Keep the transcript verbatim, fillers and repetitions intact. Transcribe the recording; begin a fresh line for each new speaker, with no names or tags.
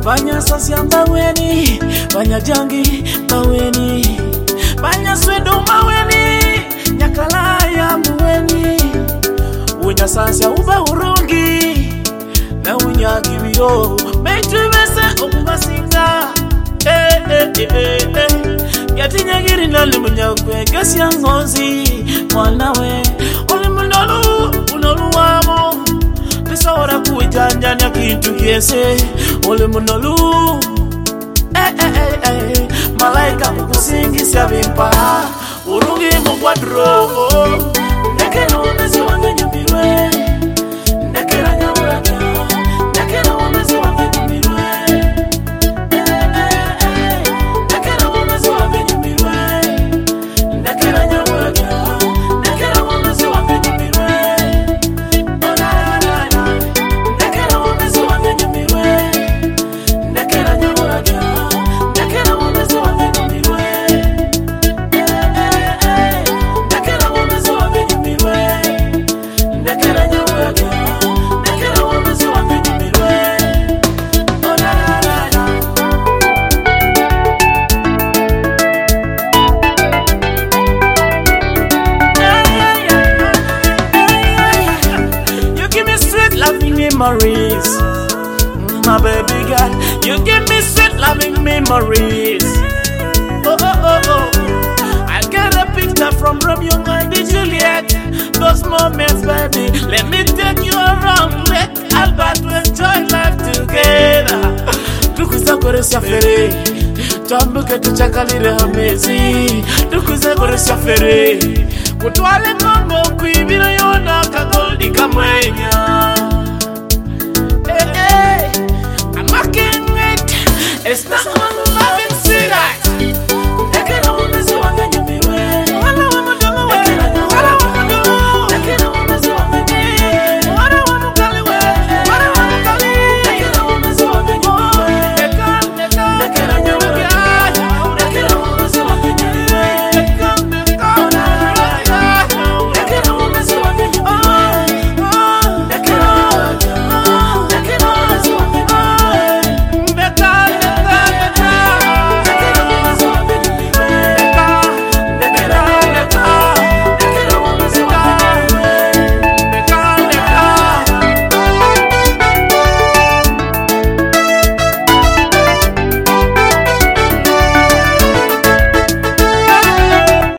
Banya Sasiamba weni, Banya Jangi maweni, Banya Swedo maweni, Nyakalaya mweni. Unya Sasia uba urungi, na unya kibio, Metu bese okubasinga. Eh eh eh eh, Yati nyagiri nali munyakwe, Gesi yangozi, mwanawe, Oli munolu, unolu wamo. Sora kuitanja nya kintu kiese ole munolu eh eh eh malaika kukusingisa bimpa urungi mu quadro ndekera wamezi wange nyumirwe ndekera nyabura ndekera wamezi wange nyumirwe eh eh ndekera wamezi wange nyumirwe ndekera nyabura ndekera wamezi wange nyumirwe. Memories, my baby girl, you give me sweet loving memories. Oh oh oh oh, I get a picture from Romeo and Juliet. Those moments, baby, let me take you around. Let Albert to enjoy life together. Tukuza koresha fere, tambuke tuchakalire hamezi. Tukuza koresha fere, kutwale mambo kuibira yona kagoldi kamwenya. It's not